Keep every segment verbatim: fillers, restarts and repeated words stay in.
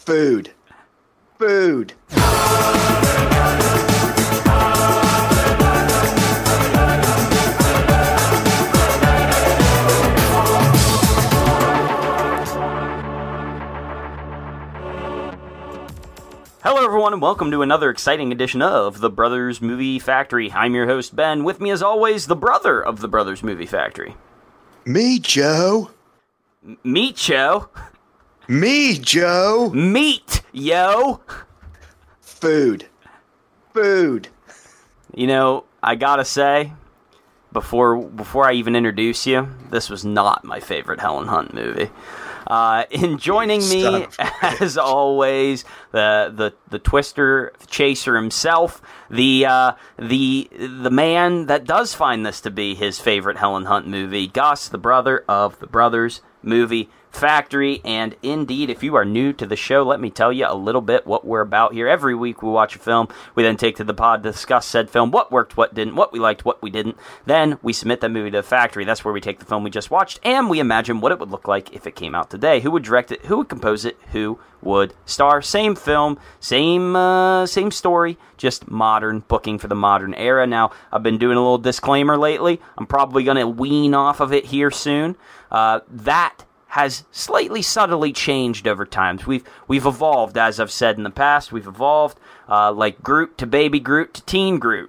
Food. Food. Hello everyone and welcome to another exciting edition of The Brothers Movie Factory. I'm your host Ben. With me as always, the brother of The Brothers Movie Factory. Me, Joe. M- meat, Joe. Me, Joe. Meat, yo. Food. Food. You know, I gotta say, before before I even introduce you, this was not my favorite Helen Hunt movie. Uh, in joining me, as always, the the the Twister chaser himself, the uh, the the man that does find this to be his favorite Helen Hunt movie, Gus, the brother of the Brothers Movie Factory. And indeed, if you are new to the show, let me tell you a little bit what we're about here. Every week we watch a film, we then take to the pod to discuss said film, what worked, what didn't, what we liked, what we didn't. Then we submit that movie to the factory. That's where we take the film we just watched and we imagine what it would look like if it came out today. Who would direct it? Who would compose it? Who would star? Same film, same uh, same story, just modern booking for the modern era. Now, I've been doing a little disclaimer lately. I'm probably going to wean off of it here soon. Uh, that has slightly subtly changed over time. We've we've evolved, as I've said in the past. We've evolved uh, like Groot to Baby Groot to Teen Groot.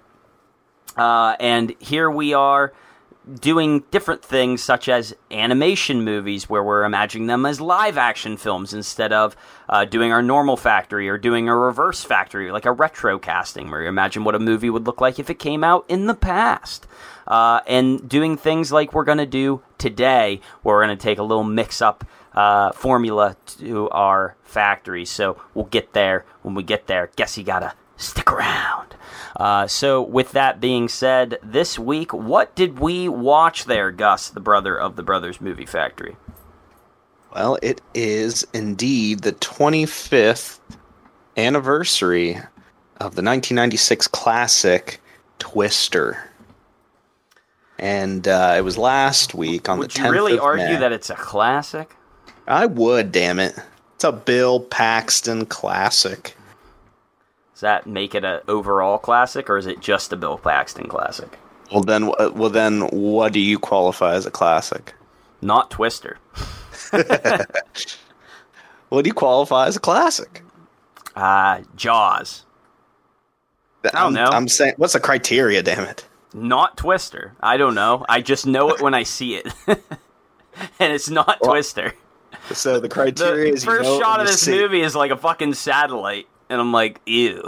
Uh, and here we are doing different things such as animation movies where we're imagining them as live-action films instead of uh, doing our normal factory or doing a reverse factory, like a retro casting where you imagine what a movie would look like if it came out in the past. Uh, and doing things like we're going to do today, where we're going to take a little mix-up uh, formula to our factory. So we'll get there when we get there. Guess you gotta stick around. Uh, so with that being said, this week, what did we watch there, Gus, the brother of the Brothers Movie Factory? Well, it is indeed the twenty-fifth anniversary of the nineteen ninety-six classic Twister. And uh, it was last week on Would the tenth you really of argue May. that it's a classic? I would, damn it. It's a Bill Paxton classic. Does that make it an overall classic, or is it just a Bill Paxton classic? Well then, uh, well then, what do you qualify as a classic? Not Twister. What do you qualify as a classic? Uh, Jaws. I don't I'm, know. I'm saying, what's the criteria? Damn it! Not Twister. I don't know. I just know it when I see it. And it's not well, Twister. So the criteria The is first you know shot of you this see. movie is like a fucking satellite. And I'm like, ew.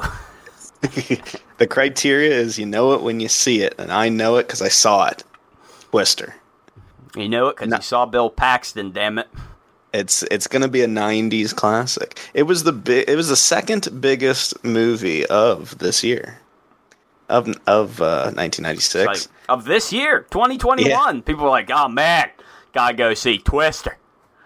The criteria is you know it when you see it. And I know it because I saw it. Twister. You know it because No. you saw Bill Paxton, damn it. It's it's going to be a nineties classic. It was the bi- It was the second biggest movie of this year. Of of uh, nineteen ninety-six. Like, of this year, twenty twenty-one. Yeah. People are like, oh man, gotta go see Twister.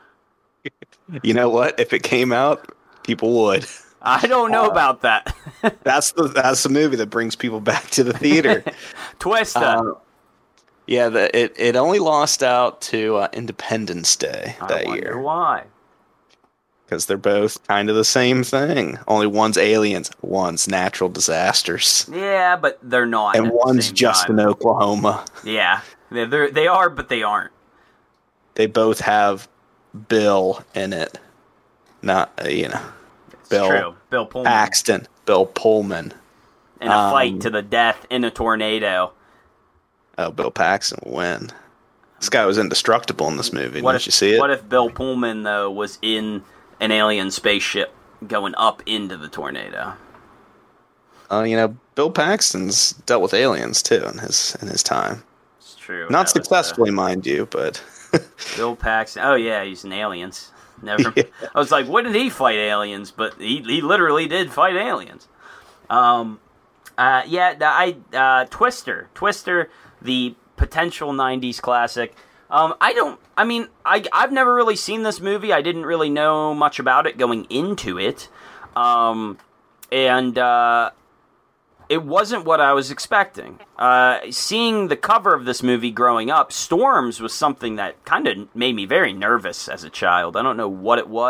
You know what? If it came out, people would. I don't know Uh, about that. That's the that's the movie that brings people back to the theater. Twister. Uh, yeah, the, it it only lost out to uh, Independence Day I that wonder year why. because they're both kind of the same thing. Only one's aliens, one's natural disasters, Yeah, but they're not. and at the one's same just time. in Oklahoma. Yeah, they're, they're, they are, but they aren't. They both have Bill in it, not uh, you know It's Bill true. Bill Pullman. Paxton, Bill Pullman. In a um, fight to the death in a tornado. Oh, Bill Paxton will win. This guy was indestructible in this movie. What Didn't if, you see it? What if Bill Pullman, though, was in an alien spaceship going up into the tornado? Uh, you know, Bill Paxton's dealt with aliens too in his in his time. It's true. Not That was, uh, successfully, mind you, but Bill Paxton. Oh, yeah, he's in Aliens. Never. Yeah. I was like, when did he fight aliens? But he, he literally did fight aliens. Um, uh, yeah, I uh, Twister. Twister, the potential nineties classic. Um, I don't, I mean, I, I've never really seen this movie. I didn't really know much about it going into it. Um, and, uh, it wasn't what I was expecting. Uh, seeing the cover of this movie growing up, Storms was something that kind of made me very nervous as a child. I don't know what it was,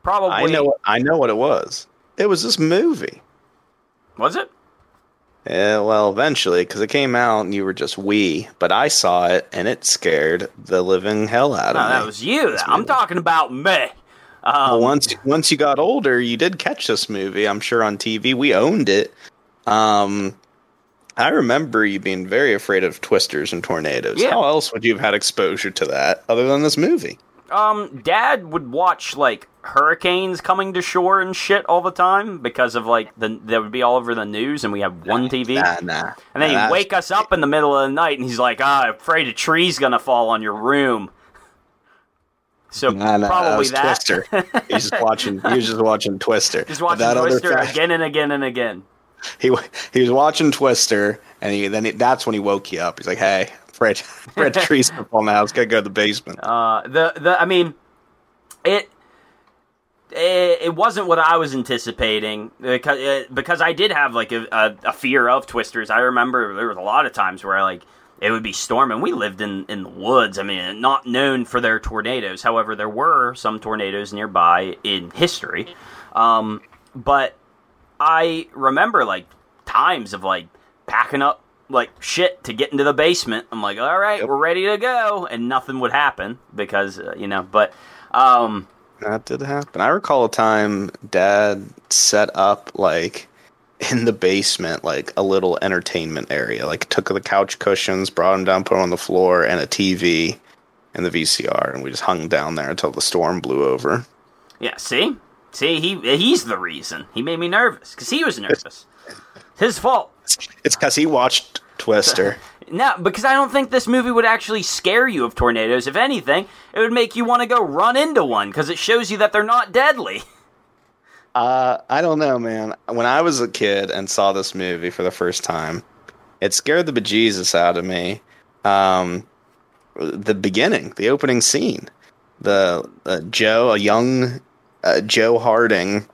Probably. I know. I know what it was. It was this movie. Was it? Yeah, well, eventually, because it came out and you were just wee, but I saw it and it scared the living hell out no, of me. That was you. I'm talking about me. Um, well, once once you got older, you did catch this movie. I'm sure on T V. We owned it. Um, I remember you being very afraid of twisters and tornadoes. Yeah. How else would you have had exposure to that other than this movie? Um, Dad would watch, like, hurricanes coming to shore and shit all the time because of, like, the that would be all over the news, and we have one T V. Nah, nah. And then nah, he'd wake us up in the middle of the night, and he's like, ah, I'm afraid a tree's gonna fall on your room. So, nah, nah, probably that. Was that. Twister. He was just watching, he was just watching Twister. Just watching that Twister fact, again and again and again. He he was watching Twister, and he then he, that's when he woke you up. He's like, "Hey, Fred, Fred, trees gonna fall now. Let's gotta go to the basement." Uh, the the I mean, it it, it wasn't what I was anticipating because uh, because I did have like a, a, a fear of twisters. I remember there was a lot of times where like it would be storming. We lived in, in the woods. I mean, not known for their tornadoes. However, there were some tornadoes nearby in history. Um, but I remember like times of like packing up like shit to get into the basement. I'm like, all right, yep. We're ready to go, and nothing would happen because uh, you know. But um, that did happen. I recall a time Dad set up like in the basement like a little entertainment area. Like took the couch cushions, brought them down, put them on the floor, and a T V and the V C R, and we just hung down there until the storm blew over. Yeah, see? See, he he's the reason. He made me nervous, because he was nervous. His fault. It's because he watched Twister. No, because I don't think this movie would actually scare you of tornadoes. If anything, it would make you want to go run into one, because it shows you that they're not deadly. Uh, I don't know, man. When I was a kid and saw this movie for the first time, it scared the bejesus out of me. Um, the beginning, the opening scene. The uh, Joe, a young... Uh, Joe Harding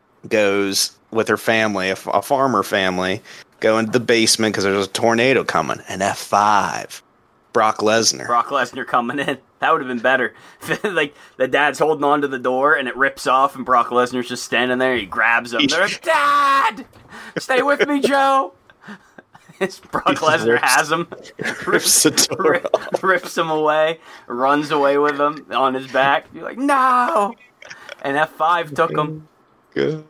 goes with her family, a, a farmer family, go into the basement because there's a tornado coming. An F five. Brock Lesnar. Brock Lesnar coming in. That would have been better. Like, the dad's holding on to the door and it rips off and Brock Lesnar's just standing there. He grabs him. They're like, Dad! Stay with me, Joe! It's Brock Lesnar rips, has him. Rips, the door rip, off. rips him away. Runs away with him on his back. You're like, no! And F five took him. Good.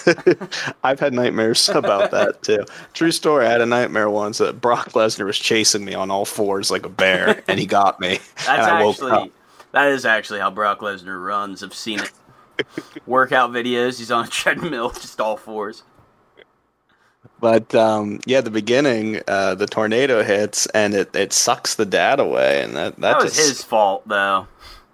I've had nightmares about that, too. True story, I had a nightmare once that Brock Lesnar was chasing me on all fours like a bear, and he got me. That's and I woke actually, up. That is actually how Brock Lesnar runs. I've seen it. Workout videos, he's on a treadmill, just all fours. But, um, yeah, the beginning, uh, the tornado hits, and it, it sucks the dad away. And that, that, that was just, his fault, though.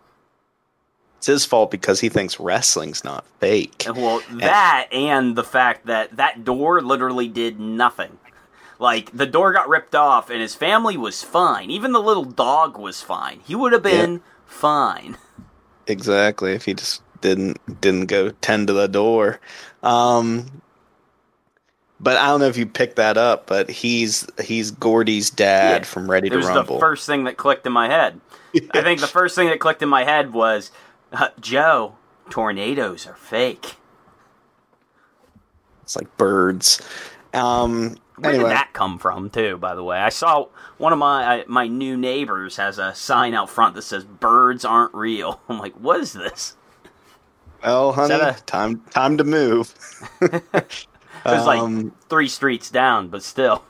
It's his fault because he thinks wrestling's not fake. Well, that and, and the fact that that door literally did nothing. Like, the door got ripped off and his family was fine. Even the little dog was fine. He would have been yeah. fine. Exactly, if he just didn't didn't go tend to the door. Um, but I don't know if you picked that up, but he's he's Gordy's dad yeah. from Ready to Rumble. It was the first thing that clicked in my head. Yeah. I think the first thing that clicked in my head was... Uh, Joe, tornadoes are fake. It's like birds. Um, Where anyway. did that come from, too, by the way? I saw one of my uh, my new neighbors has a sign out front that says, birds aren't real. I'm like, what is this? Well, honey, a... time time to move. It was um, like three streets down, but still.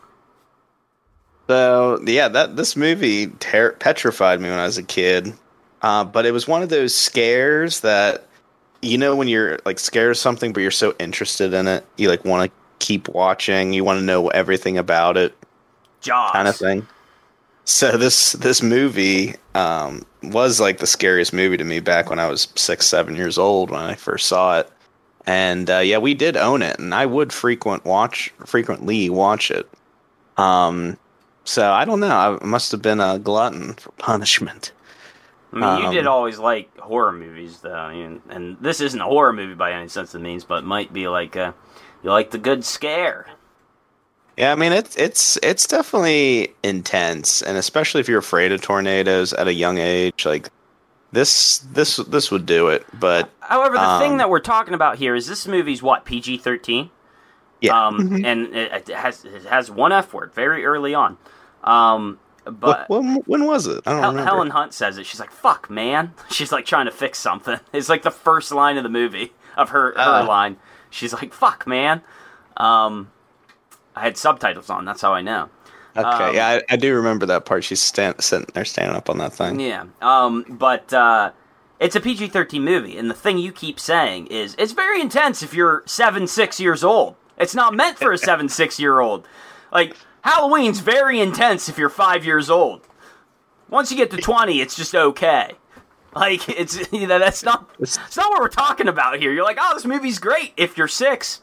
So, yeah, that this movie ter- petrified me when I was a kid. Uh, but it was one of those scares that, you know, when you're like scared of something, but you're so interested in it, you like want to keep watching, you want to know everything about it, Jaws kind of thing. So this this movie um, was like the scariest movie to me back when I was six, seven years old when I first saw it, and uh, yeah, we did own it, and I would frequent watch frequently watch it. Um, so I don't know, I must have been a glutton for punishment. I mean, you um, did always like horror movies, though, I mean, and this isn't a horror movie by any sense of means, but it might be like a, you like the good scare. Yeah, I mean, it's it's it's definitely intense, and especially if you're afraid of tornadoes at a young age, like this this this would do it. But however, the um, thing that we're talking about here is this movie's what, P G thirteen? Yeah, um, mm-hmm. and it has it has one F word very early on. Um, but when, when was it? I don't Hel- remember. Helen Hunt says it. She's like, "Fuck, man." She's like trying to fix something. It's like the first line of the movie of her her uh, line. She's like, "Fuck, man." Um, I had subtitles on. That's how I know. Okay, um, yeah, I, I do remember that part. She's stand, sitting there, standing up on that thing. Yeah, um, but uh, it's a P G thirteen movie, and the thing you keep saying is it's very intense if you're seven, six years old. It's not meant for a seven, six year old. Like, Halloween's very intense if you're five years old. Once you get to twenty, it's just okay. Like, it's you know that's not it's not what we're talking about here. You're like, oh, this movie's great if you're six.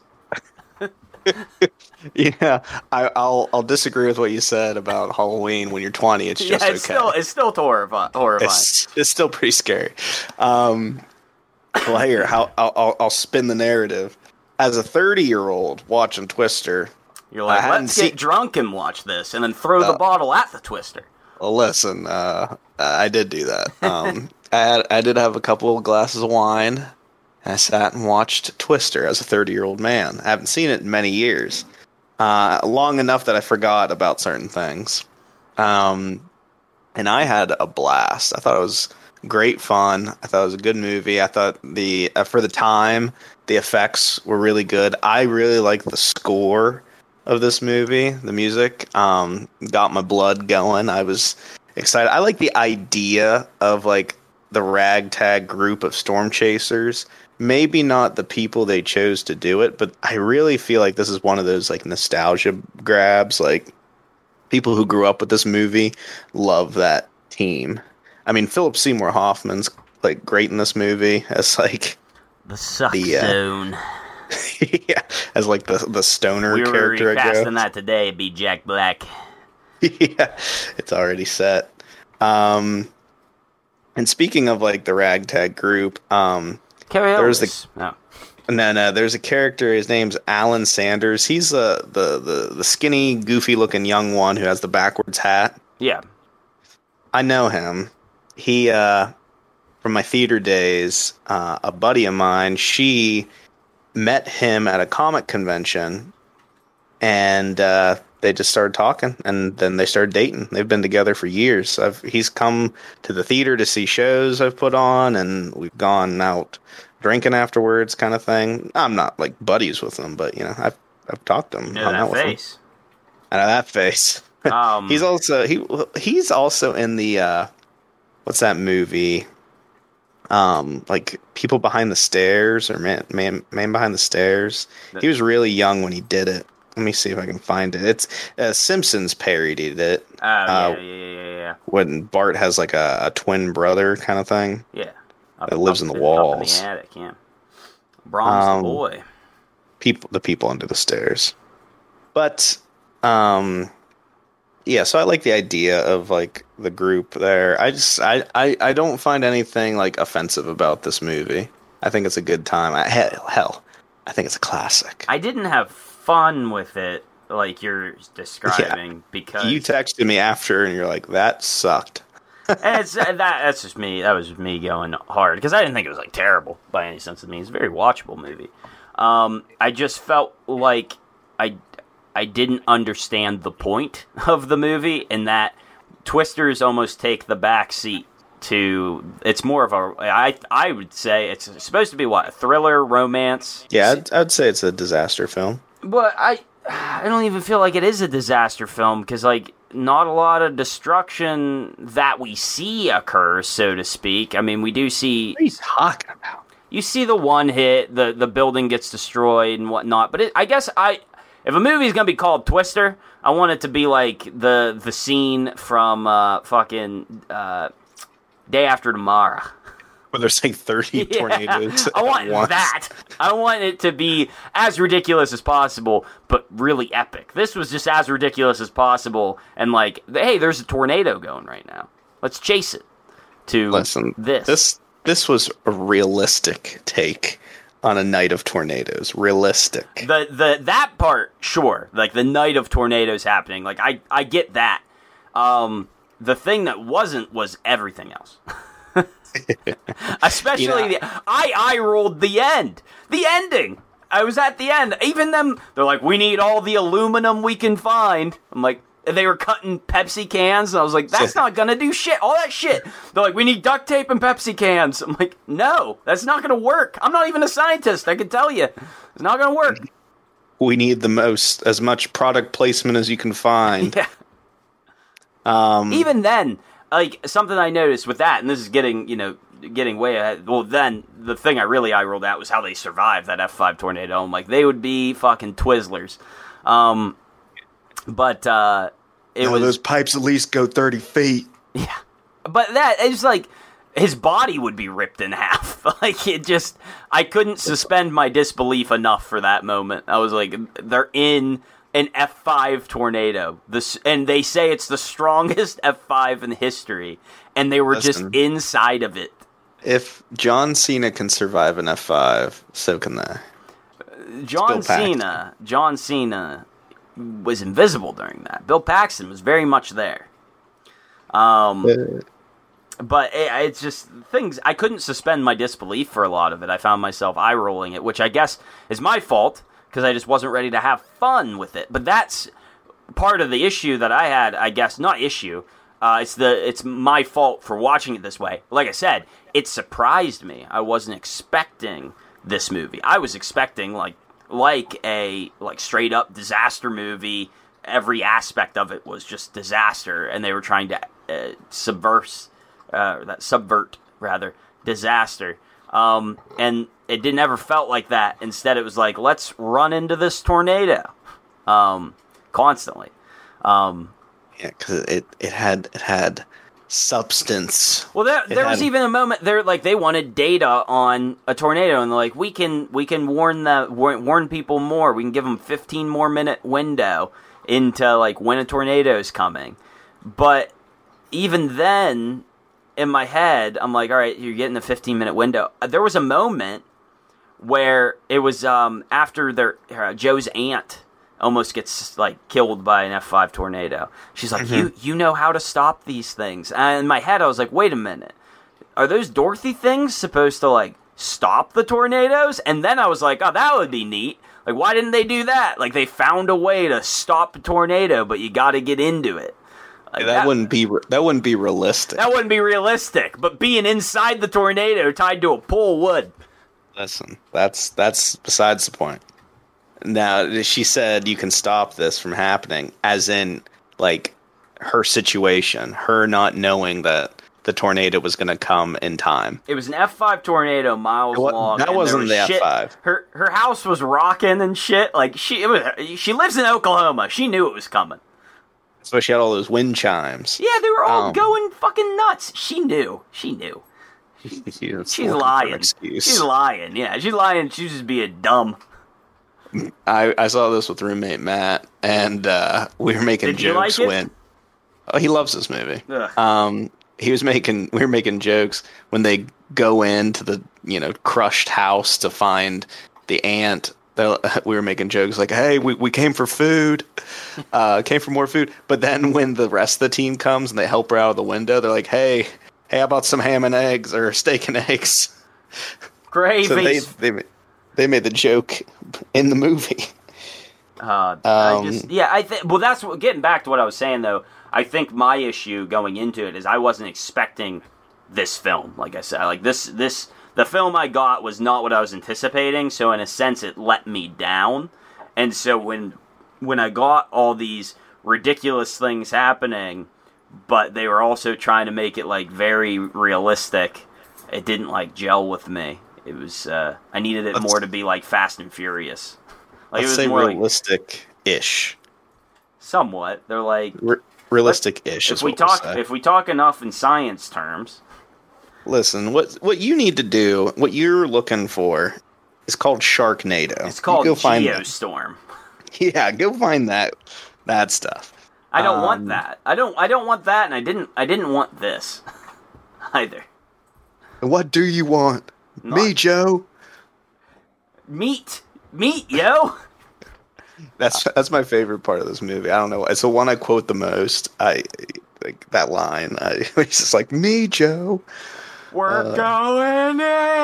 Yeah, I, I'll I'll disagree with what you said about Halloween when you're twenty. It's just yeah, it's okay. still it's still horrifying. horrifying. It's, it's still pretty scary. Um, well, here, how I'll, I'll I'll spin the narrative. As a thirty-year-old watching Twister, you're like, let's get seen... drunk and watch this, and then throw uh, the bottle at the Twister. Well, listen, uh, I did do that. Um, I had, I did have a couple of glasses of wine. And I sat and watched Twister as a thirty-year-old man. I haven't seen it in many years, uh, long enough that I forgot about certain things. Um, and I had a blast. I thought it was great fun. I thought it was a good movie. I thought the uh, for the time, the effects were really good. I really like the score of this movie. The music um, got my blood going. I was excited. I like the idea of like the ragtag group of storm chasers. Maybe not the people they chose to do it, but I really feel like this is one of those like nostalgia grabs. Like people who grew up with this movie love that team. I mean, Philip Seymour Hoffman's like great in this movie as like the suck the, uh, zone. Yeah, as like the the stoner we were character. Recasting that today, it'd be Jack Black. Yeah, it's already set. Um, and speaking of like the ragtag group, um, there's the no. And then uh, there's a character. His name's Alan Sanders. He's uh, the the the skinny, goofy-looking young one who has the backwards hat. Yeah, I know him. He uh, from my theater days. Uh, a buddy of mine. She met him at a comic convention, and uh, they just started talking, and then they started dating. They've been together for years. I've, he's come to the theater to see shows I've put on, and we've gone out drinking afterwards, kind of thing. I'm not like buddies with him, but you know, I've I've talked to him. You know that face. I know that face. Um, he's also he he's also in the uh, what's that movie? Um, like People Behind the Stairs or Man Man Man Behind the Stairs. He was really young when he did it. Let me see if I can find it. It's uh, Simpsons parodied it. Oh uh, yeah, yeah, yeah, yeah. When Bart has like a, a twin brother kind of thing. Yeah. Up, that lives in the walls. Up in the attic, yeah. Brahms um, the boy. People, the people under the stairs. But, um, yeah. So I like the idea of like the group there. I just, I, I, I don't find anything like offensive about this movie. I think it's a good time. I, hell, hell, I think it's a classic. I didn't have fun with it like you're describing yeah. because you texted me after and you're like, that sucked. And it's that that's just me. That was me going hard because I didn't think it was like terrible by any sense of the means. It's a very watchable movie. Um, I just felt like I I didn't understand the point of the movie, and that Twisters almost take the back seat to. It's more of a. I I would say it's supposed to be what, a thriller, romance. Yeah, I'd, I'd say it's a disaster film. But I I don't even feel like it is a disaster film because like. Not a lot of destruction that we see occurs, so to speak. I mean, we do see... What are you talking about? You see the one hit, the, the building gets destroyed and whatnot, but it, I guess I... If a movie's gonna be called Twister, I want it to be like the the scene from uh, fucking uh, Day After Tomorrow. Where there's like thirty yeah. tornadoes I want once. that. I want it to be as ridiculous as possible, but really epic. This was just as ridiculous as possible, and like, hey, there's a tornado going right now. Let's chase it. To Listen, this. This this was a realistic take on a night of tornadoes. Realistic. The the that part, sure. Like the night of tornadoes happening. Like I I get that. Um, the thing that wasn't was everything else. Especially, you know, the, I I rolled the end, the ending. I was at the end. Even them, they're like, we need all the aluminum we can find. I'm like, they were cutting Pepsi cans, and I was like, that's not gonna do shit. All that shit. They're like, we need duct tape and Pepsi cans. I'm like, no, that's not gonna work. I'm not even a scientist. I can tell you, it's not gonna work. We need the most, as much product placement as you can find. Yeah. Um, Even then, like, something I noticed with that, and this is getting, you know, getting way ahead. Well, then, the thing I really eye rolled at was how they survived that F five tornado. I'm like, they would be fucking Twizzlers. Um, but, uh, it no, was... those pipes at least go thirty feet. Yeah. But that, it's like, his body would be ripped in half. Like, it just... I couldn't suspend my disbelief enough for that moment. I was like, they're in an F five tornado. This, and they say it's the strongest F five in history. And they were Listen. just inside of it. If John Cena can survive an F five, so can they. John Cena, John Cena was invisible during that. Bill Paxton was very much there. Um, uh. But it, it's just things, I couldn't suspend my disbelief for a lot of it. I found myself eye-rolling it, which I guess is my fault, because I just wasn't ready to have fun with it. But that's part of the issue that I had, I guess, not issue. Uh, it's the it's my fault for watching it this way. Like I said, it surprised me. I wasn't expecting this movie. I was expecting like like a like straight up disaster movie. Every aspect of it was just disaster, and they were trying to uh, subvert uh, that subvert rather disaster. Um, and it didn't ever felt like that. Instead, it was like, let's run into this tornado um, constantly. Um, Yeah, because it, it had it had substance. Well, there there had... was even a moment there, like they wanted data on a tornado, and they're like, we can we can warn the warn, warn people more. We can give them fifteen more minute window into like when a tornado is coming. But even then, in my head, I'm like, all right, you're getting the fifteen minute window. There was a moment where it was um, after their uh, Joe's aunt almost gets like killed by an F five tornado. She's like, mm-hmm. you you know how to stop these things. And in my head, I was like, wait a minute. Are those Dorothy things supposed to like stop the tornadoes? And then I was like, oh, that would be neat. Like, why didn't they do that? Like, they found a way to stop a tornado, but you got to get into it. Like, yeah, that, that wouldn't be that wouldn't be realistic. That wouldn't be realistic. But being inside the tornado tied to a pole would. Listen, that's that's besides the point. Now, she said you can stop this from happening, as in, like, her situation, her not knowing that the tornado was going to come in time. It was an F five tornado, miles what, long. That wasn't was the shit. F five. Her her house was rocking and shit. Like, she it was, she lives in Oklahoma. She knew it was coming. So she had all those wind chimes. Yeah, they were all um, going fucking nuts. She knew. She knew. She's lying. She's lying. Yeah, she's lying. She's just being dumb. I, I saw this with roommate Matt, and uh, we were making Did jokes you like it? when. Oh, he loves this movie. Ugh. Um, he was making. We were making jokes when they go into the you know crushed house to find the aunt. We were making jokes like, "Hey, we we came for food, uh, came for more food." But then when the rest of the team comes and they help her out of the window, they're like, "Hey, hey, how about some ham and eggs or steak and eggs?" Gravy. So they, they They made the joke in the movie. Uh, um, I just, yeah, I think. Well, that's what, getting back to what I was saying though. I think my issue going into it is I wasn't expecting this film. Like I said, like this, this the film I got was not what I was anticipating. So in a sense, it let me down. And so when when I got all these ridiculous things happening, but they were also trying to make it like very realistic, it didn't like gel with me. It was. Uh, I needed it let's, more to be like Fast and Furious. Like let's it was say more realistic-ish. Like, somewhat. They're like Re- realistic-ish. If is we what talk, we'll say. if we talk enough in science terms. Listen, what what you need to do, what you're looking for, is called Sharknado. It's called go Geostorm. Yeah, go find that that stuff. I don't um, want that. I don't. I don't want that, and I didn't. I didn't want this either. What do you want? Not Me, Joe. Meat, meat, yo. That's that's my favorite part of this movie. I don't know. It's the one I quote the most. I like that line. I, it's just like me, Joe. We're uh, going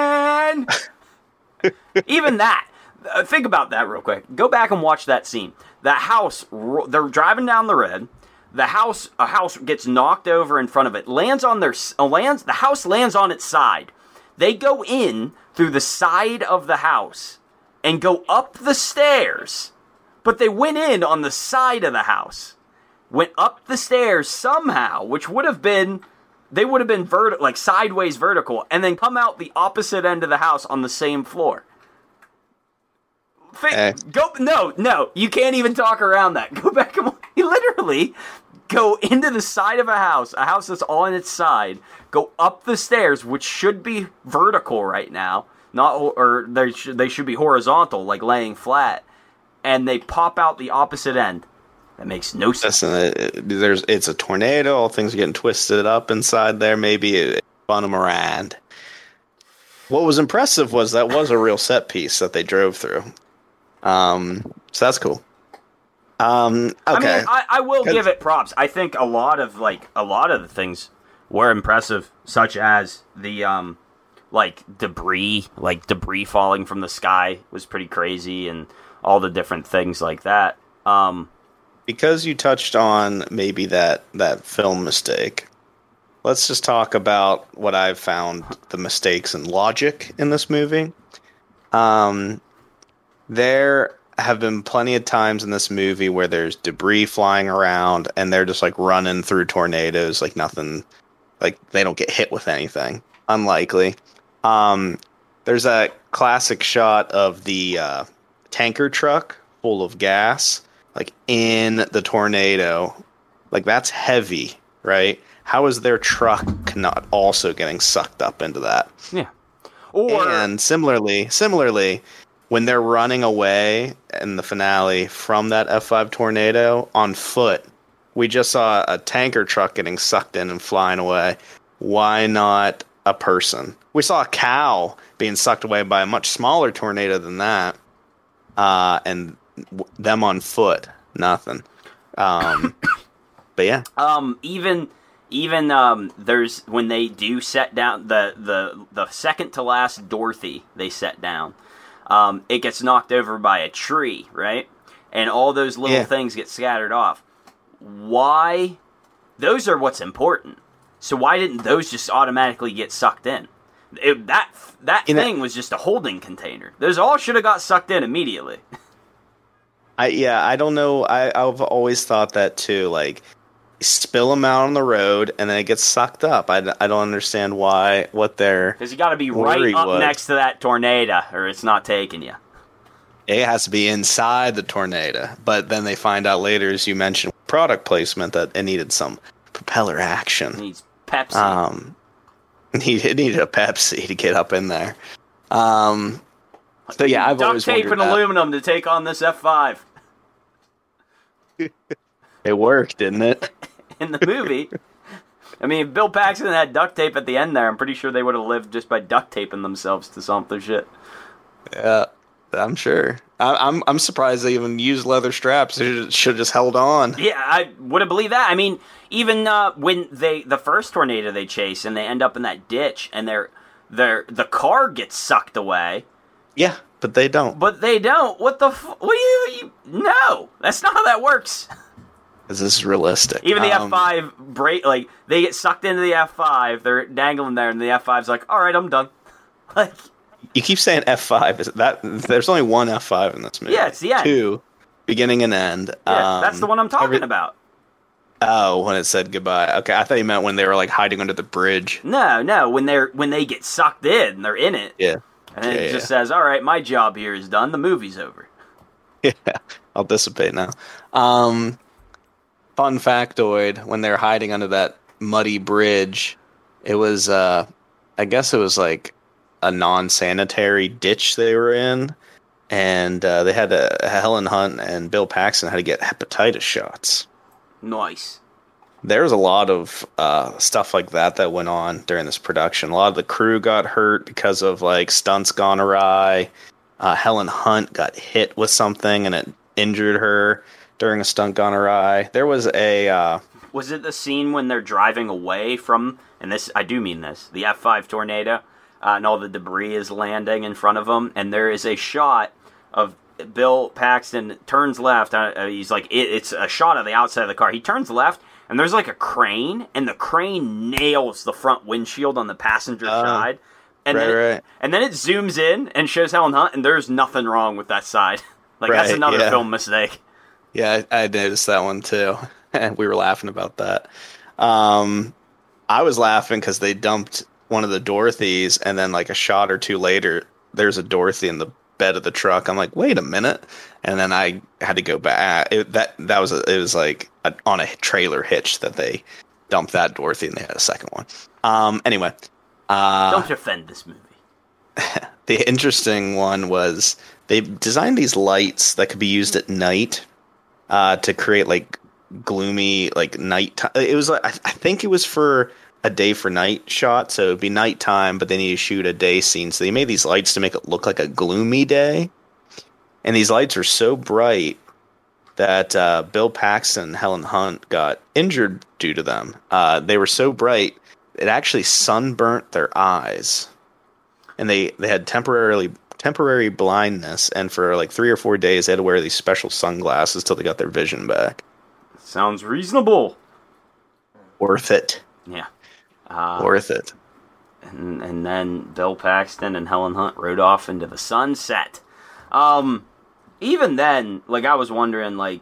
in. Even that. Uh, think about that real quick. Go back and watch that scene. The house, they're driving down the road. The house, a house gets knocked over in front of it. Lands on their, uh, lands. The house lands on its side. They go in through the side of the house and go up the stairs. But they went in on the side of the house. Went up the stairs somehow, which would have been, they would have been vert- like sideways vertical, and then come out the opposite end of the house on the same floor. Think, hey. Go no, no, you can't even talk around that. Go back and you literally go into the side of a house, a house that's on its side, go up the stairs, which should be vertical right now, not or they should, they should be horizontal, like laying flat, and they pop out the opposite end. That makes no sense. Listen, it, there's it's a tornado. All things are getting twisted up inside there. Maybe it spun them around. What was impressive was that was a real set piece that they drove through. Um, so that's cool. Um, okay. I mean, I, I will give it props. I think a lot of like a lot of the things were impressive, such as the um, like debris, like debris falling from the sky was pretty crazy, and all the different things like that. Um, because you touched on maybe that that film mistake. Let's just talk about what I've found the mistakes in logic in this movie. Um. There have been plenty of times in this movie where there's debris flying around and they're just like running through tornadoes like nothing, like they don't get hit with anything. Unlikely. Um, there's a classic shot of the uh, tanker truck full of gas, like in the tornado. Like that's heavy, right? How is their truck not also getting sucked up into that? Yeah. Or and similarly, similarly. When they're running away in the finale from that F five tornado on foot, we just saw a tanker truck getting sucked in and flying away. Why not a person? We saw a cow being sucked away by a much smaller tornado than that, uh, and w- them on foot. Nothing. Um, but yeah. Um, even even um, there's when they do set down the the the second to last Dorothy they set down. Um, it gets knocked over by a tree, right? And all those little yeah. things get scattered off. Why? Those are what's important. So why didn't those just automatically get sucked in? It, that that you thing know, was just a holding container. Those all should have got sucked in immediately. I yeah, I don't know. I, I've always thought that too. Like, spill them out on the road, and then it gets sucked up. I, I don't understand why, what they're... Because you got to be right up was. next to that tornado, or it's not taking you. It has to be inside the tornado. But then they find out later, as you mentioned, product placement, that it needed some propeller action. It needs Pepsi. Um, it needed a Pepsi to get up in there. Um, so yeah, I've Duct always tape wondered and that. aluminum to take on this F five. It worked, didn't it? In the movie. I mean, if Bill Paxton had duct tape at the end there, I'm pretty sure they would have lived just by duct taping themselves to something shit. Yeah, I'm sure. I, I'm I'm surprised they even used leather straps. They should have just held on. Yeah, I would have believed that. I mean, even uh, when they the first tornado they chase and they end up in that ditch and they're they're the car gets sucked away. Yeah, but they don't. But they don't. What the? F- what do you, you? No, that's not how that works. This is realistic. Even the um, F five break, like they get sucked into the F five. They're dangling there, and the F five's like, "All right, I'm done." Like, you keep saying F five. Is that there's only one F five in this movie? Yeah, it's the end. Two, beginning and end. Yeah, um, that's the one I'm talking every, about. Oh, when it said goodbye. Okay, I thought you meant when they were like hiding under the bridge. No, no, when they're when they get sucked in, they're in it. Yeah, and then yeah, it just yeah. says, "All right, my job here is done. The movie's over." Yeah, I'll dissipate now. Um. Fun factoid, when they're hiding under that muddy bridge, it was, uh, I guess it was like a non-sanitary ditch they were in, and uh, they had to, Helen Hunt and Bill Paxton had to get hepatitis shots. Nice. There's a lot of uh, stuff like that that went on during this production. A lot of the crew got hurt because of like stunts gone awry. Uh, Helen Hunt got hit with something and it injured her during a stunt gone awry. There was a uh, Was it the scene when they're driving away from, and this, I do mean this, the F five tornado, uh, and all the debris is landing in front of them, and there is a shot of Bill Paxton turns left. Uh, he's like, it, it's a shot of the outside of the car. He turns left, and there's like a crane, and the crane nails the front windshield on the passenger uh, side. And right, then it, right. And then it zooms in and shows Helen Hunt, and there's nothing wrong with that side. Like, right, that's another yeah. film mistake. Yeah, I, I noticed that one too. And we were laughing about that. Um, I was laughing because they dumped one of the Dorothys, and then like a shot or two later, there's a Dorothy in the bed of the truck. I'm like, wait a minute. And then I had to go back. It, that that was a, it was like a, on a trailer hitch that they dumped that Dorothy, and they had a second one. Um, anyway. Uh, Don't defend this movie. The interesting one was they designed these lights that could be used at night uh, to create like gloomy, like night. T- it was like I, I think it was for a day for night shot, so it'd be nighttime, but they need to shoot a day scene. So they made these lights to make it look like a gloomy day, and these lights are so bright that uh, Bill Paxton and Helen Hunt got injured due to them. Uh, they were so bright. It actually sunburnt their eyes, and they, they had temporarily temporary blindness. And for like three or four days, they had to wear these special sunglasses till they got their vision back. Sounds reasonable. Worth it. Yeah, uh, worth it. And and then Bill Paxton and Helen Hunt rode off into the sunset. Um, even then, like I was wondering, like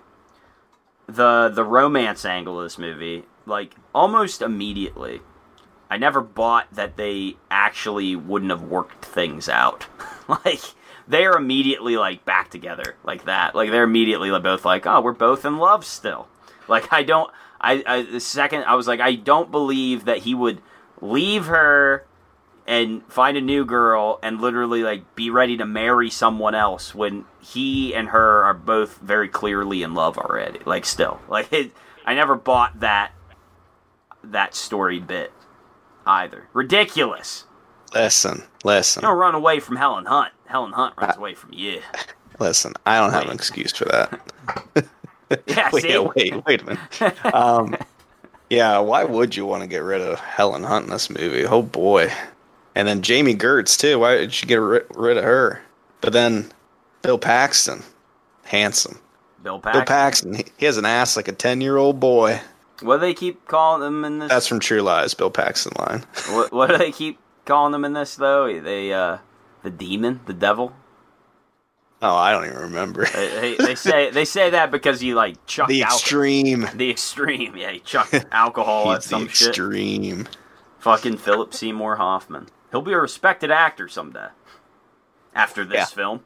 the the romance angle of this movie, like almost immediately. I never bought that they actually wouldn't have worked things out. Like, they're immediately, like, back together like that. Like, they're immediately like, both like, oh, we're both in love still. Like, I don't, I, I, the second, I was like, I don't believe that he would leave her and find a new girl and literally, like, be ready to marry someone else when he and her are both very clearly in love already. Like, still. Like, it, I never bought that, that story bit. Either. Ridiculous. Listen, listen. You don't run away from Helen Hunt. Helen Hunt runs I, away from you. Listen, I don't have an excuse for that. Yeah, wait, see? wait, wait a minute. Um, yeah, why would you want to get rid of Helen Hunt in this movie? Oh boy. And then Jamie Gertz too. Why did you get rid, rid of her? But then Bill Paxton, handsome. Bill Paxton. Bill Paxton. He, he has an ass like a ten-year-old boy. What do they keep calling them in this? That's from True Lies, Bill Paxton line. what, what do they keep calling them in this, though? They, uh, the demon, the devil? Oh, I don't even remember. they, they say they say that because he, like, chucked the extreme. Alcohol. The extreme, yeah, he chucked alcohol at some the extreme. shit. Fucking Philip Seymour Hoffman. He'll be a respected actor someday. After this yeah. film.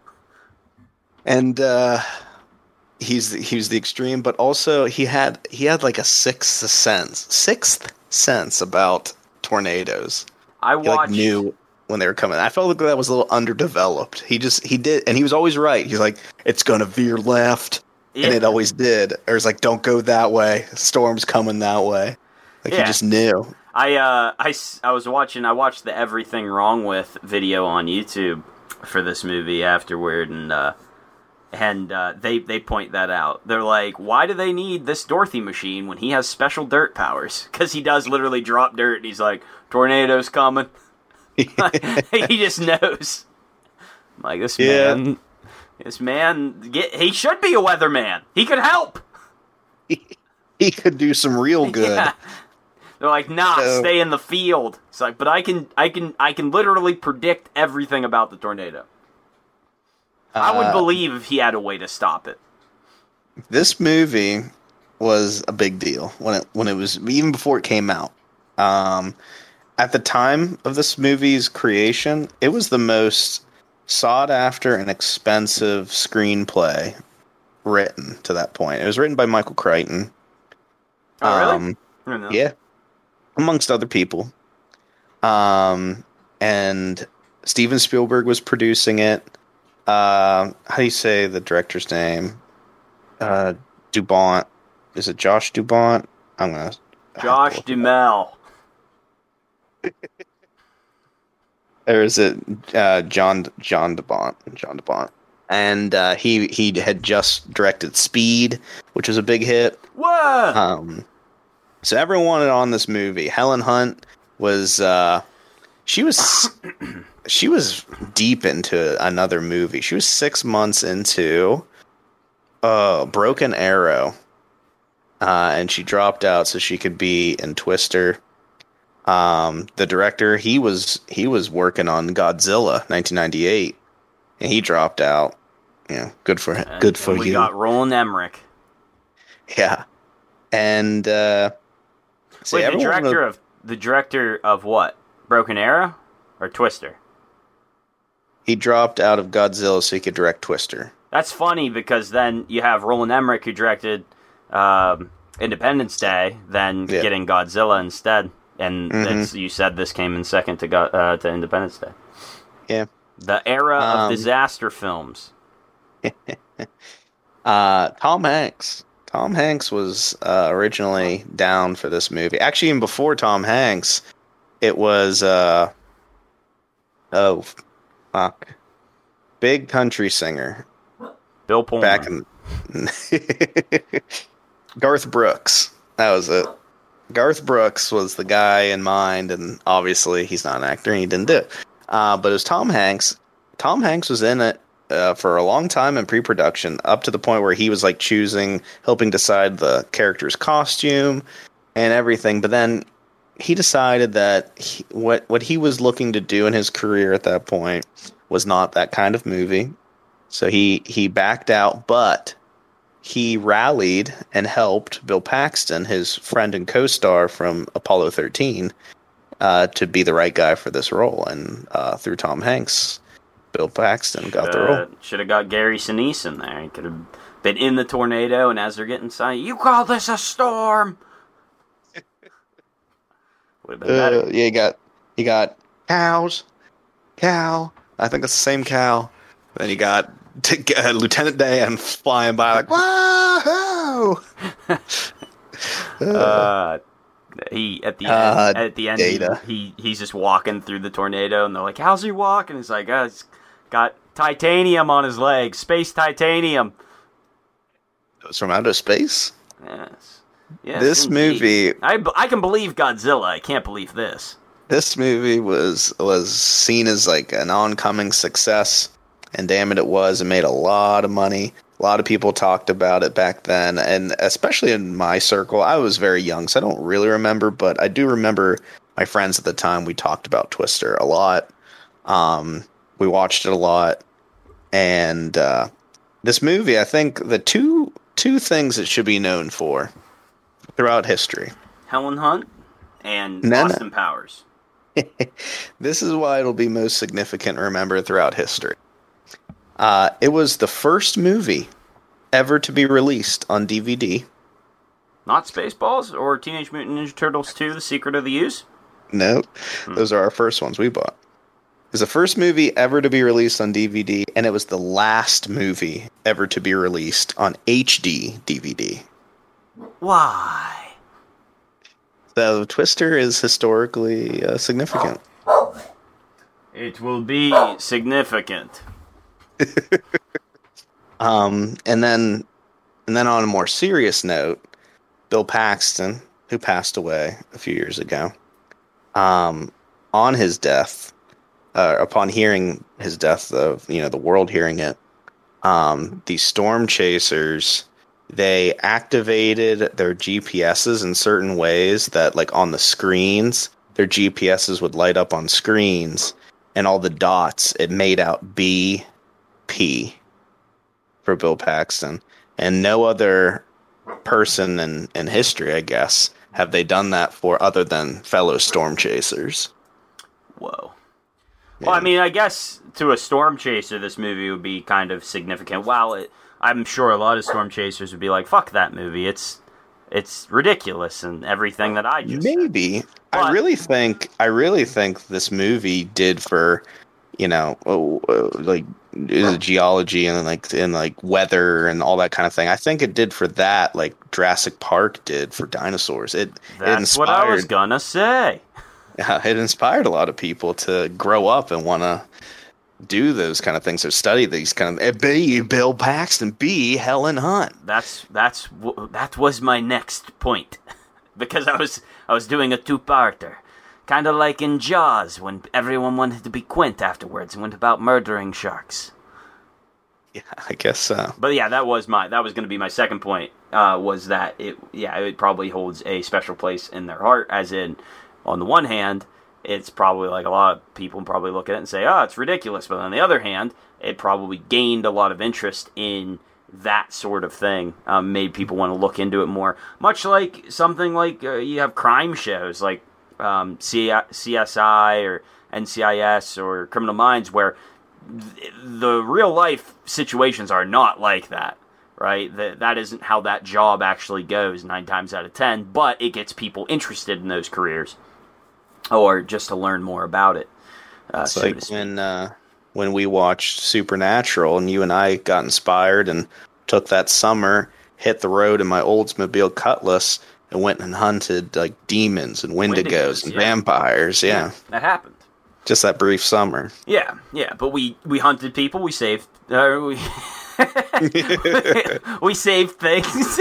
And, uh... He's the, he was the extreme, but also he had he had like a sixth sense, sixth sense about tornadoes. I watched. He like knew when they were coming. I felt like that was a little underdeveloped. He just he did, and he was always right. He's like, it's gonna veer left, yeah. And it always did. Or it's like, don't go that way. Storm's coming that way. Like yeah. He just knew. I uh I, I was watching. I watched the Everything Wrong With video on YouTube for this movie afterward, and. uh And uh, they, they point that out. They're like, why do they need this Dorothy machine when he has special dirt powers? Because he does literally drop dirt, and he's like, tornado's coming. He just knows. I'm like, this yeah. man, this man, get, he should be a weatherman. He could help. He, he could do some real good. Yeah. They're like, nah, so, stay in the field. It's like, but I can, I can, I can literally predict everything about the tornado. I would believe if he had a way to stop it. This movie was a big deal when it when it was even before it came out. Um, at the time of this movie's creation, it was the most sought after and expensive screenplay written to that point. It was written by Michael Crichton. Oh, really? Um, I don't know. Yeah, amongst other people. Um, and Steven Spielberg was producing it. Uh, how do you say the director's name? Uh, Dubont. Is it Josh Dubont? I'm gonna. Josh Duhamel. Or is it uh, John John Dubont? John Dubont. And uh, he he had just directed Speed, which was a big hit. Whoa! Um, So everyone wanted on this movie. Helen Hunt was uh, she was she was deep into another movie. She was six months into uh, Broken Arrow, uh, and she dropped out so she could be in Twister. Um, the director he was he was working on Godzilla nineteen ninety-eight, and he dropped out. Yeah, good for him. Good for and we you. We got Roland Emmerich. Yeah, and. Uh, See, Wait, the director of the director of what? Broken Arrow or Twister? He dropped out of Godzilla so he could direct Twister. That's funny because then you have Roland Emmerich who directed um, Independence Day, then yeah. getting Godzilla instead, and mm-hmm. you said this came in second to go, uh, to Independence Day. Yeah, the era um, of disaster films. uh, Tom Hanks. Tom Hanks was uh, originally down for this movie. Actually, even before Tom Hanks, it was uh, oh fuck, big country singer Bill Pullman. Back in Garth Brooks. That was it. Garth Brooks was the guy in mind, and obviously he's not an actor and he didn't do it. Uh, but it was Tom Hanks. Tom Hanks was in it. Uh, for a long time in pre-production, up to the point where he was like choosing, helping decide the character's costume and everything. But then he decided that he, what what he was looking to do in his career at that point was not that kind of movie. So he he backed out, but he rallied and helped Bill Paxton, his friend and co-star from Apollo thirteen, uh, to be the right guy for this role. And uh, through Tom Hanks, Bill Paxton got the role. Should have got Gary Sinise in there. He could have been in the tornado, and as they're getting signed, you call this a storm? Would have been better. Uh, yeah, you got you got cows, cow. I think it's the same cow. Then you got t- uh, Lieutenant Dan flying by like whoa. uh, he at the uh, end, at the end, he, he he's just walking through the tornado, and they're like, "How's he walking?" He's like, oh, "He's got titanium on his legs, space titanium." It's from outer space. Yes. Yes, this indeed. movie, I, I can believe Godzilla. I can't believe this. This movie was was seen as like an oncoming success, and damn it, it was. It made a lot of money. A lot of people talked about it back then, and especially in my circle. I was very young, so I don't really remember, but I do remember my friends at the time. We talked about Twister a lot. Um, we watched it a lot, and uh, this movie, I think the two two things it should be known for throughout history: Helen Hunt and no, Austin no. Powers. This is why it'll be most significant and remembered throughout history. Uh, it was the first movie ever to be released on D V D. Not Spaceballs or Teenage Mutant Ninja Turtles two, The Secret of the Use? Nope. Hmm. Those are our first ones we bought. It was the first movie ever to be released on D V D, and it was the last movie ever to be released on H D D V D. Why? So Twister is historically uh, significant. It will be significant. um, and then, and then on a more serious note, Bill Paxton, who passed away a few years ago, um, on his death, uh, upon hearing his death, of you know the world hearing it, um, the storm chasers, they activated their G P S's in certain ways that, like on the screens, their G P S's would light up on screens, and all the dots, it made out B P for Bill Paxton. And no other person in, in history, I guess, have they done that for other than fellow storm chasers. Whoa. Yeah. Well, I mean, I guess to a storm chaser, this movie would be kind of significant. While it, I'm sure a lot of storm chasers would be like, fuck that movie. It's it's ridiculous and everything that I just Maybe. said. But, I really think I really think this movie did for, you know, like geology and like and like weather and all that kind of thing. I think it did for that, like Jurassic Park did for dinosaurs. It That's it inspired, what I was gonna say. Yeah, it inspired a lot of people to grow up and want to do those kind of things or study these kind of. B Bill Paxton, B Helen Hunt. That's that's that was my next point. because I was I was doing a two-parter. Kind of like in Jaws, when everyone wanted to be Quint afterwards and went about murdering sharks. Yeah, I guess so. But yeah, that was my that was going to be my second point. Uh, was that it? Yeah, it probably holds a special place in their heart. As in, on the one hand, it's probably like a lot of people probably look at it and say, "Oh, it's ridiculous." But on the other hand, it probably gained a lot of interest in that sort of thing. Um, made people want to look into it more. Much like something like uh, you have crime shows like. Um, C S I or N C I S or Criminal Minds, where th- the real life situations are not like that, right? That that isn't how that job actually goes nine times out of ten, but it gets people interested in those careers or just to learn more about it. Uh, it's so like when uh, when we watched Supernatural and you and I got inspired and took that summer, hit the road in my Oldsmobile Cutlass. And went and hunted like demons and wendigos, wendigos and yeah. vampires. Yeah. yeah, that happened. Just that brief summer. Yeah, yeah. But we, we hunted people. We saved. Uh, we, we saved things.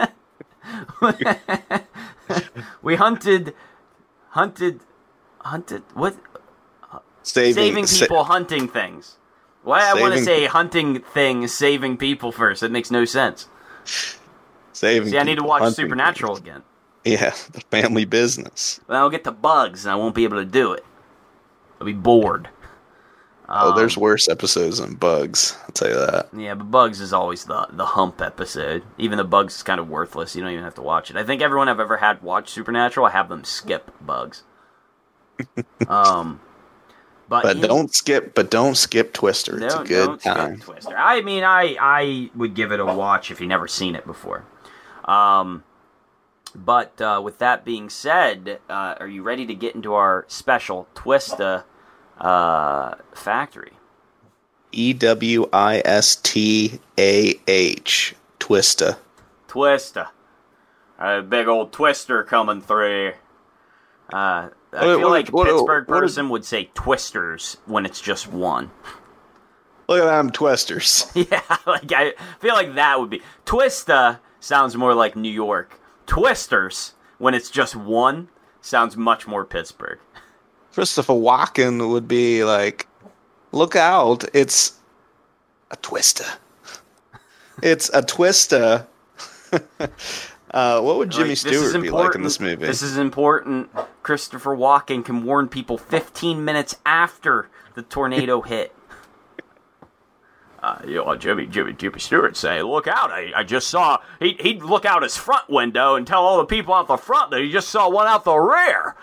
we hunted, hunted, hunted. What? Saving, saving people, sa- hunting things. Why I want to say hunting things, saving people first? It makes no sense. Saving See, I need to watch Supernatural things. again. Yeah, the family business. Then I'll get to bugs, and I won't be able to do it. I'll be bored. Oh, um, there's worse episodes than Bugs. I'll tell you that. Yeah, but Bugs is always the the hump episode. Even the Bugs is kind of worthless. You don't even have to watch it. I think everyone I've ever had watch Supernatural, I have them skip Bugs. um, but but yeah, don't skip. But don't skip Twister. It's a good don't time. Skip Twister. I mean, I I would give it a watch if you've never seen it before. Um, but uh, with that being said, uh, are you ready to get into our special Twista uh, factory? E W I S T A H. Twista. Twista. A big old twister coming through. Uh, I what, feel what, like a what, Pittsburgh what, person would say twisters when it's just one. Look at them twisters. Yeah, like I feel like that would be Twista. Sounds more like New York. Twisters, when it's just one, sounds much more Pittsburgh. Christopher Walken would be like, look out, it's a twister. It's a twister. uh, what would Jimmy like, Stewart be like in this movie? This is important. Christopher Walken can warn people fifteen minutes after the tornado hit. Uh, you know, Jimmy, Jimmy, Jimmy Stewart say, "Look out! I, I just saw." He, he'd look out his front window and tell all the people out the front that he just saw one out the rear.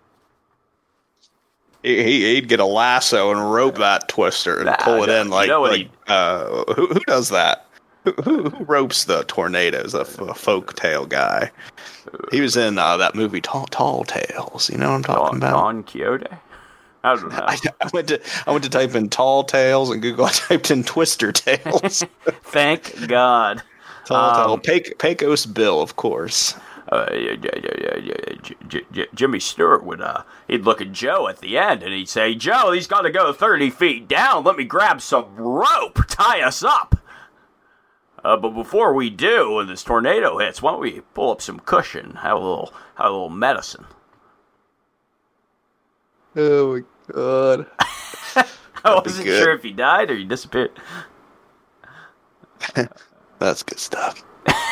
He, he'd get a lasso and rope that twister and nah, pull it in like, you know like uh, who, who does that? Who, who, who ropes the tornadoes? A, a folk tale guy. He was in uh, that movie Tall, Tall Tales. You know what I'm talking Don, about? Don Quixote. I don't know. I, I went to I went to type in Tall Tales and Google. I typed in Twister Tales. Thank God. Tall um, Tale. Pe- Pecos Bill, of course. Uh, yeah, yeah, yeah, yeah, J- J- J- Jimmy Stewart would uh, he'd look at Joe at the end and he'd say, "Joe, he's got to go thirty feet down. Let me grab some rope, tie us up. Uh, but before we do, when this tornado hits, why don't we pull up some cushion, have a little, have a little medicine." Oh my God. I wasn't sure if he died or he disappeared. That's good stuff.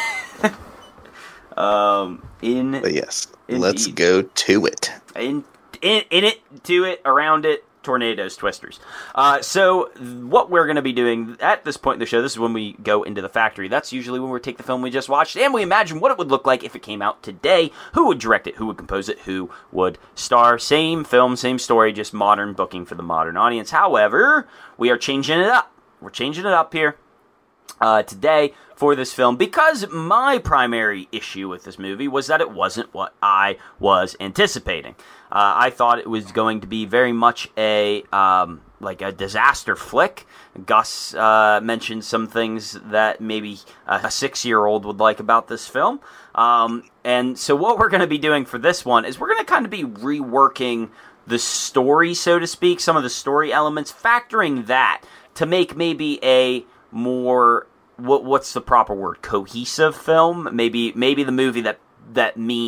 um, in but yes, indeed. Let's go to it. In, in in it, to it, around it, tornadoes, twisters. Uh, so what we're going to be doing at this point in the show, this is when we go into the factory. That's usually when we take the film we just watched and we imagine what it would look like if it came out today. Who would direct it? Who would compose it? Who would star? Same film, same story, just modern booking for the modern audience. However, we are changing it up. We're changing it up here uh, today for this film because my primary issue with this movie was that it wasn't what I was anticipating. Uh, I thought it was going to be very much a um, like a disaster flick. Gus uh, mentioned some things that maybe a six-year-old would like about this film. Um, and so what we're going to be doing for this one is we're going to kind of be reworking the story, so to speak, some of the story elements, factoring that to make maybe a more, what what's the proper word, cohesive film? Maybe maybe the movie that, that me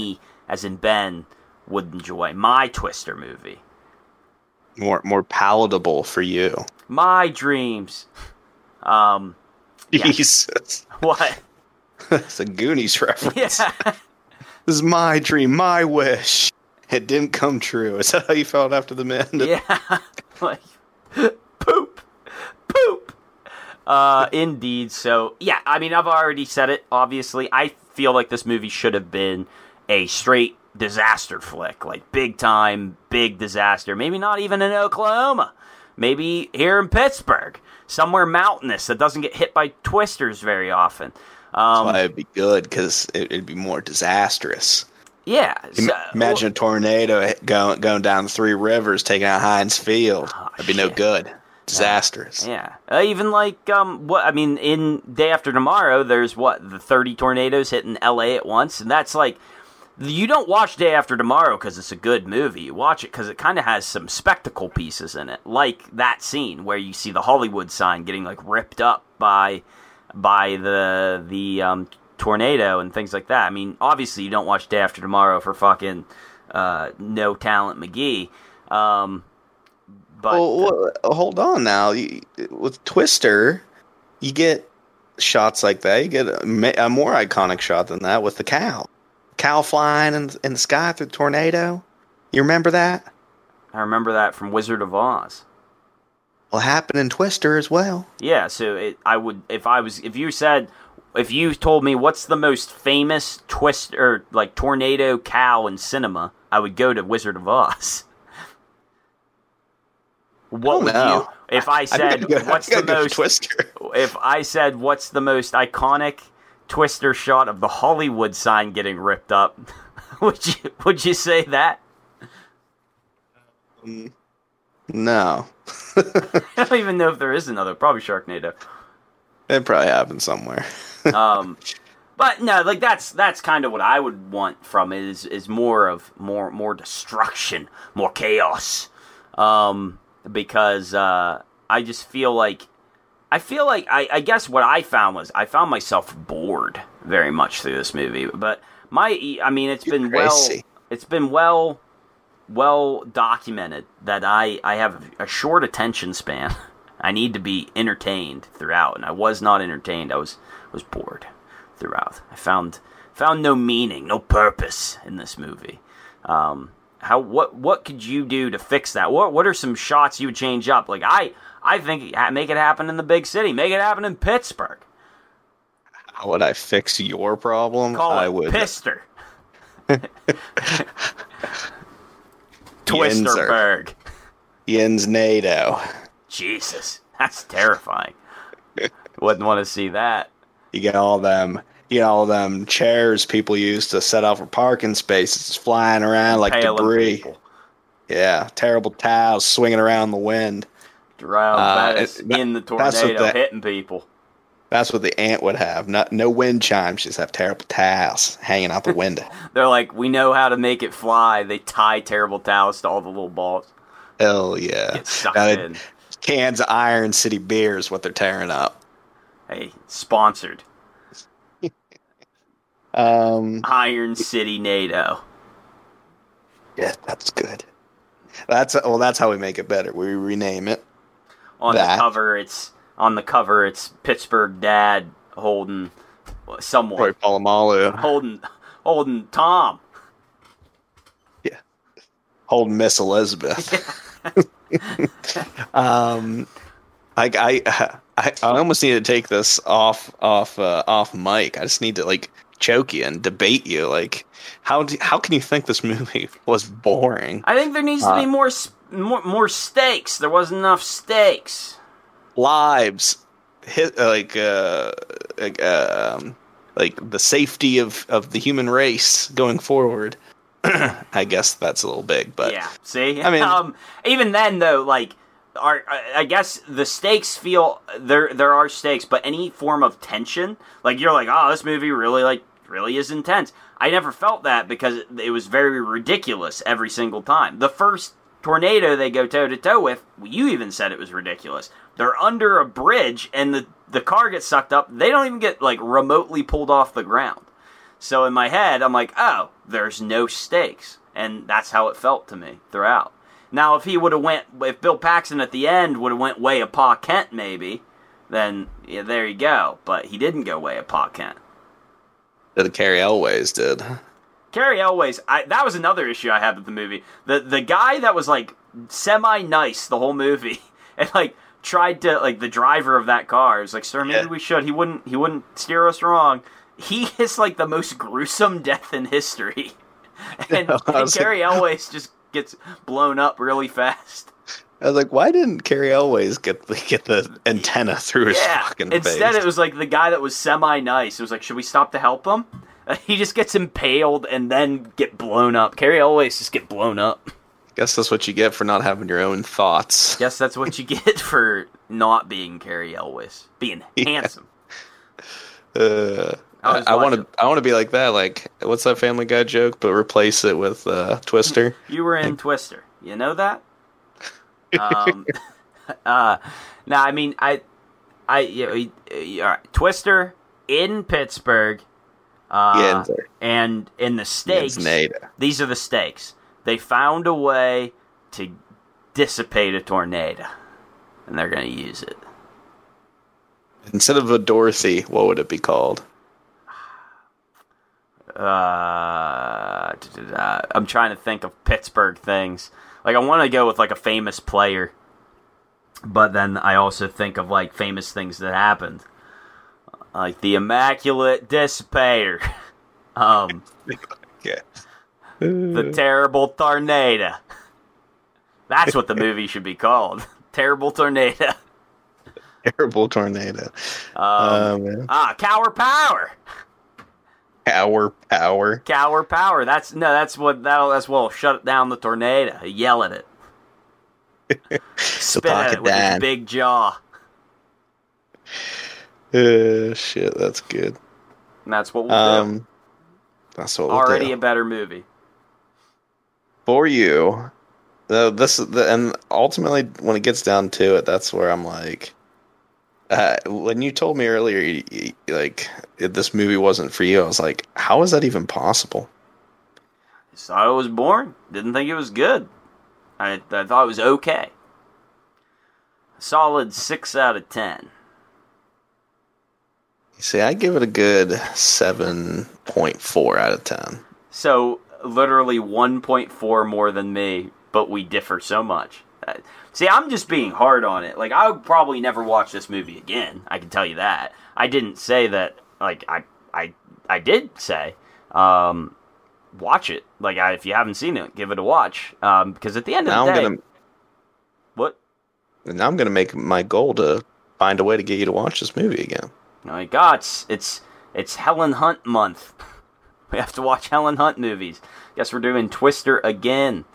as in Ben, would enjoy. My Twister movie. More more palatable for you. My dreams. Um, yeah. Jesus. What? That's a Goonies reference. Yeah. This is my dream, my wish. It didn't come true. Is that how you felt after the men? Yeah. Like, poop. Poop. Uh, indeed. So, yeah, I mean, I've already said it, obviously. I feel like this movie should have been a straight disaster flick. Like, big time, big disaster. Maybe not even in Oklahoma. Maybe here in Pittsburgh. Somewhere mountainous that doesn't get hit by twisters very often. Um, That's why it'd be good, because it, it'd be more disastrous. Yeah. So, Imagine a tornado going going down the Three Rivers, taking out Heinz Field. Oh, That'd be shit. no good. Disastrous. Yeah. Uh, even like, um, what I mean, in Day After Tomorrow, there's what, the thirty tornadoes hitting L A at once, and that's like, you don't watch Day After Tomorrow because it's a good movie. You watch it because it kind of has some spectacle pieces in it, like that scene where you see the Hollywood sign getting like ripped up by by the the um, tornado and things like that. I mean, obviously you don't watch Day After Tomorrow for fucking uh, No Talent McGee. Um, but well, well, hold on now. You, with Twister, you get shots like that. You get a, a more iconic shot than that with the cow. Cow flying in, in the sky through the tornado. You remember that? I remember that from Wizard of Oz. Well, it happened in Twister as well. Yeah, so it, I would, if I was, if you said, if you told me what's the most famous twist or like tornado cow in cinema, I would go to Wizard of Oz. What I would know. you? If I said, go, what's the most Twister? If I said, what's the most iconic Twister shot of the Hollywood sign getting ripped up, would you would you say that? Um, no. I don't even know if there is another. Probably Sharknado. It probably happened somewhere. um, but no, like that's that's kind of what I would want from it. Is is more of more more destruction, more chaos. Um, because uh, I just feel like I feel like I, I guess what I found was I found myself bored very much through this movie. But my I mean it's You're been crazy. well it's been well well documented that I, I have a short attention span. I need to be entertained throughout, and I was not entertained. I was was bored throughout. I found found no meaning, no purpose in this movie. Um, how what what could you do to fix that? What what are some shots you would change up? Like I I think make it happen in the big city. Make it happen in Pittsburgh. How would I fix your problem? Call I it would. Pister. Twisterberg. Yins NATO. Jesus, that's terrifying. Wouldn't want to see that. You get all them, you know, all them chairs people use to set out for parking spaces flying around like Impaling debris. people. Yeah, terrible towels swinging around the wind. Drown Uh, Bettis it- that- in the that's what tornado the- hitting people. That's what the ant would have. Not no wind chimes. Just have terrible towels hanging out the window. They're like, we know how to make it fly. They tie terrible towels to all the little balls. Hell yeah! Get sucked Now, in. Cans of Iron City beer is what they're tearing up. Hey, sponsored. Um, Iron City NATO. yeah, that's good. That's well. That's how we make it better. We rename it. On That. the cover, it's on the cover. It's Pittsburgh Dad holding someone, Roy Polamalu holding holding Tom. holding Miss Elizabeth. um, I, I, I, I almost need to take this off, off, uh, off mic. I just need to like choke you and debate you. Like, how do, how can you think this movie was boring? I think there needs to Uh, be more s- more more stakes. There wasn't enough stakes. Lives, hit like, uh, like, um, like the safety of of the human race going forward. I guess that's a little big, but Yeah, see? I mean- um, even then, though, like, are, I I guess the stakes feel, there There are stakes, but any form of tension, like, you're like, oh, this movie really, like, really is intense. I never felt that because it, it was very ridiculous every single time. The first tornado they go toe-to-toe with, you even said it was ridiculous. They're under a bridge, and the, the car gets sucked up. They don't even get, like, remotely pulled off the ground. So in my head, I'm like, oh, there's no stakes. And that's how it felt to me throughout. Now, if he would have went, if Bill Paxton at the end would have went way of Pa Kent, maybe, then yeah, there you go. But he didn't go way of Pa Kent. The Cary Elwes did. Cary Elwes, I, that was another issue I had with the movie. The the guy that was like semi-nice the whole movie, and like tried to, like the driver of that car was like, sir, maybe yeah. we should. He wouldn't. He wouldn't steer us wrong. He is like the most gruesome death in history, and, yeah, and Cary like, Elwes just gets blown up really fast. I was like, why didn't Cary Elwes get the, get the antenna through his yeah. fucking Instead, face? Instead, it was like the guy that was semi-nice. It was like, should we stop to help him? Uh, he just gets impaled and then get blown up. Cary Elwes just get blown up. Guess that's what you get for not having your own thoughts. Guess that's what you get for not being Cary Elwes. Being yeah. handsome. Uh... I want to. I want to be like that. Like, what's that Family Guy joke? But replace it with uh, Twister. You were in like, Twister. You know that. Um. uh. Now, I mean, I. I. You know, all right. Twister in Pittsburgh. Uh, yeah, and in the stakes. These are the stakes. They found a way to dissipate a tornado, and they're going to use it. Instead of a Dorothy, what would it be called? Uh, I'm trying to think of Pittsburgh things. Like, I want to go with like a famous player, but then I also think of like famous things that happened, like the Immaculate Dissipator, um, yeah. the Terrible Tornado. That's what the movie should be called. Terrible Tornado. Terrible Tornado. Um, oh, man. Ah, Cower Power. Cower Power. Cower Power. That's no. That's what. That'll. That's what'll shut down the tornado. Yell at it. Spit at it with his big jaw. Uh, shit. That's good. And that's what we'll um, do. That's what we'll Already do. a better movie for you. Uh, this the, and ultimately, when it gets down to it, that's where I'm like. Uh, when you told me earlier, you, you, like, if this movie wasn't for you, I was like, how is that even possible? I thought it was boring. Didn't think it was good. I, I thought it was okay. Solid six out of ten. See, I give it a good seven point four out of ten. So, literally one point four more than me, but we differ so much. Uh, See, I'm just being hard on it. Like, I would probably never watch this movie again. I can tell you that. I didn't say that. Like, I, I, I did say, um, watch it. Like, I, if you haven't seen it, give it a watch. Um, because at the end of now the I'm day, gonna, what? Now I'm gonna make my goal to find a way to get you to watch this movie again. Oh my God, it's it's, it's Helen Hunt month. We have to watch Helen Hunt movies. Guess we're doing Twister again.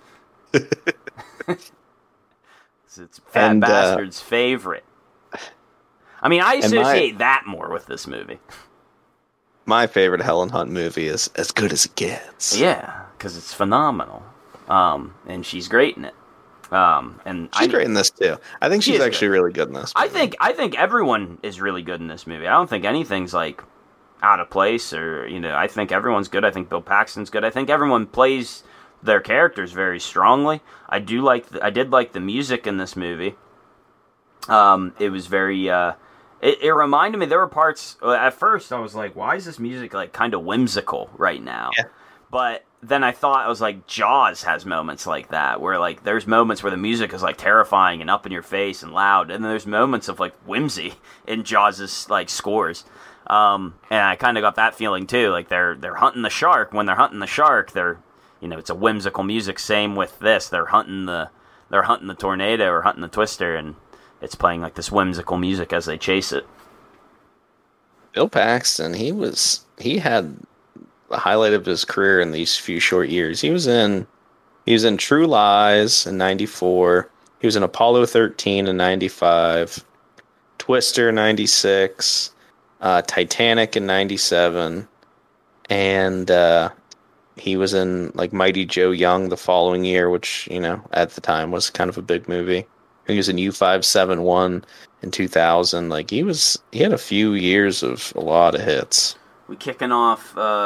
It's Fat and, Bastard's uh, favorite. I mean, I associate my, that more with this movie. My favorite Helen Hunt movie is As Good as It Gets. Yeah, because it's phenomenal. Um, and she's great in it. Um, and she's I, great in this too. I think she's she actually good. really good in this movie. I think I think everyone is really good in this movie. I don't think anything's like out of place or, you know, I think everyone's good. I think Bill Paxton's good. I think everyone plays their characters very strongly. I do like the, I did like the music in this movie. Um, it was very uh, it, it reminded me, there were parts at first I was like, why is this music like kind of whimsical right now? Yeah. But then I thought, I was like, Jaws has moments like that where like there's moments where the music is like terrifying and up in your face and loud, and then there's moments of like whimsy in Jaws' like scores. Um, and I kind of got that feeling too. Like they're they're hunting the shark. When they're hunting the shark, they're You know, it's a whimsical music. Same with this. They're hunting the, they're hunting the tornado or hunting the twister, and it's playing like this whimsical music as they chase it. Bill Paxton, he was, he had the highlight of his career in these few short years. He was in, he was in True Lies in ninety-four. He was in Apollo thirteen in ninety-five, Twister ninety-six, uh, Titanic in ninety-seven, and uh, he was in like Mighty Joe Young the following year, which, you know, at the time was kind of a big movie. He was in U five seventy-one in two thousand. Like he was, he had a few years of a lot of hits. We kicking off uh,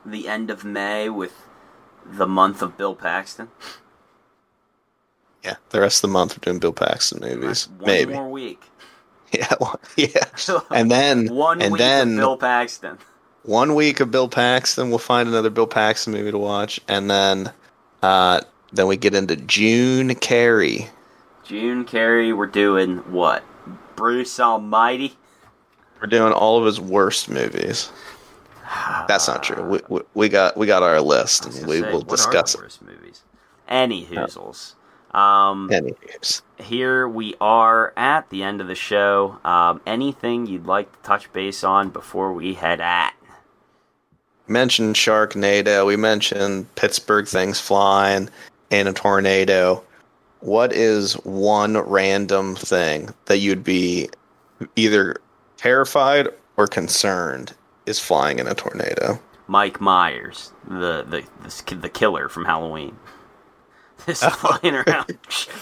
the end of May with the month of Bill Paxton? Yeah, the rest of the month we're doing Bill Paxton movies. One Maybe. more week. Yeah, well, yeah. And then one and week then of Bill Paxton. One week of Bill Paxton, we'll find another Bill Paxton movie to watch, and then uh, then we get into June Carrey. June Carrey, we're doing what? Bruce Almighty? We're doing all of his worst movies. That's not true. We, we, we got we got our list, and we say, will discuss it. Worst movies? Any hoozles. Um, Any hoozles. Here we are at the end of the show. Um, anything you'd like to touch base on before we head at? We mentioned Sharknado. We mentioned Pittsburgh things flying in a tornado. What is one random thing that you'd be either terrified or concerned is flying in a tornado? Mike Myers, the the the, the killer from Halloween. Just flying around.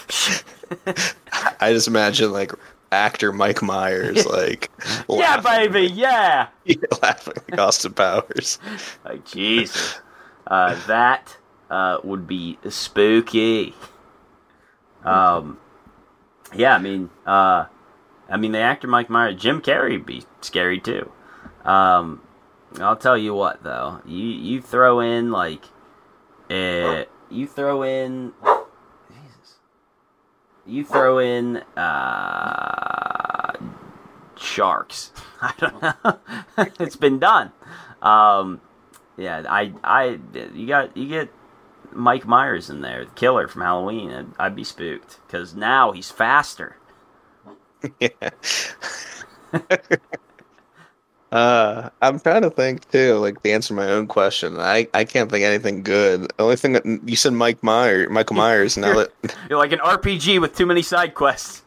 I just imagine like actor Mike Myers, like yeah, baby, yeah, laughing like Austin Powers. Like Jesus, uh, that uh, would be spooky. Um, yeah, I mean, uh, I mean the actor Mike Myers, Jim Carrey would be scary too. Um, I'll tell you what though, you you throw in like, uh, you throw in. You throw in uh, sharks. I don't know. It's been done. Um, yeah, I, I, you got, you get Mike Myers in there, the killer from Halloween, and I'd be spooked because now he's faster. Yeah. uh, I'm trying to think too, like to answer my own question. I, I can't think of anything good. The only thing that you said, Mike Myers, Michael Myers. Now you're, that you're like an R P G with too many side quests.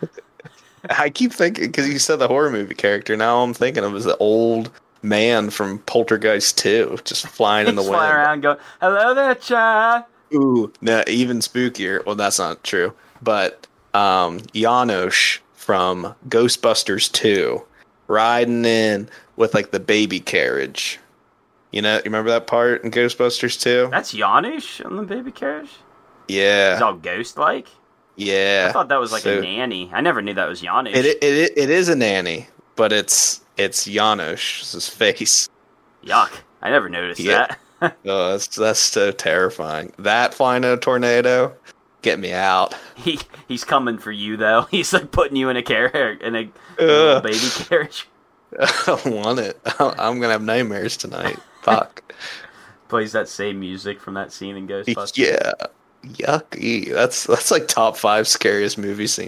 I keep thinking because you said the horror movie character. Now all I'm thinking of is the old man from Poltergeist two, just flying in the wind, flying around, going, "Hello there, child." Ooh, no, even spookier. Well, that's not true, but um, Janosz from Ghostbusters two. Riding in with like the baby carriage. You know, you remember that part in Ghostbusters two? That's Janosz on the baby carriage? Yeah. It's all ghost-like? Yeah. I thought that was like so, a nanny. I never knew that was Janosz. It, it, it, it is a nanny, but it's it's Janosz's face. Yuck. I never noticed yeah. that. Oh, that's, that's so terrifying. That flying in a tornado, get me out. He He's coming for you, though. He's like putting you in a carriage, in a little baby carriage. I don't want it. I'm going to have nightmares tonight. Fuck. Plays that same music from that scene in Ghostbusters. Yeah. Yucky. That's that's like top five scariest movie scene.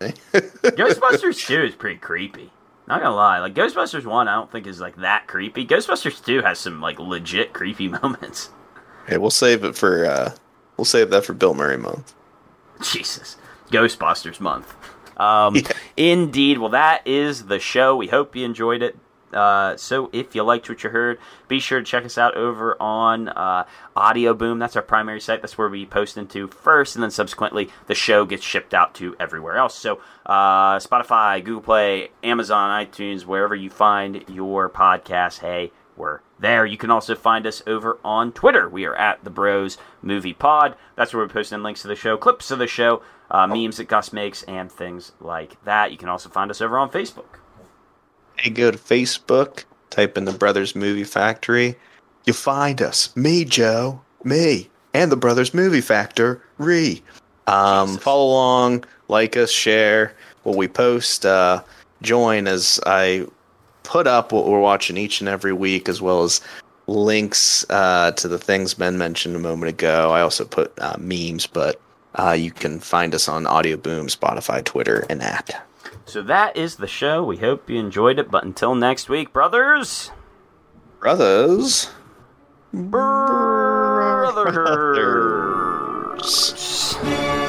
Ghostbusters two is pretty creepy. Not gonna lie. Like, Ghostbusters one I don't think is like that creepy. Ghostbusters two has some like legit creepy moments. Hey, we'll save it for, uh, we'll save that for Bill Murray month. Jesus. Ghostbusters month. Um, yeah. Indeed. Well, that is the show. We hope you enjoyed it. Uh, so if you liked what you heard, be sure to check us out over on uh, Audio Boom. That's our primary site. That's where we post into first, and then subsequently the show gets shipped out to everywhere else. So uh, Spotify, Google Play, Amazon, iTunes, wherever you find your podcast, hey, we're there. You can also find us over on Twitter. We are at the Bros Movie Pod. That's where we're posting links to the show, clips of the show, uh, memes that Gus makes, and things like that. You can also find us over on Facebook. Hey, go to Facebook, type in the Brothers Movie Factory. You'll find us. Me, Joe. Me. And the Brothers Movie Factory. Um, follow along, like us, share what we post. Uh, join as I put up what we're watching each and every week, as well as links uh, to the things Ben mentioned a moment ago. I also put uh, memes, but uh, you can find us on Audio Boom, Spotify, Twitter, and that. So that is the show. We hope you enjoyed it. But until next week, brothers. Brothers. Brothers. Brothers.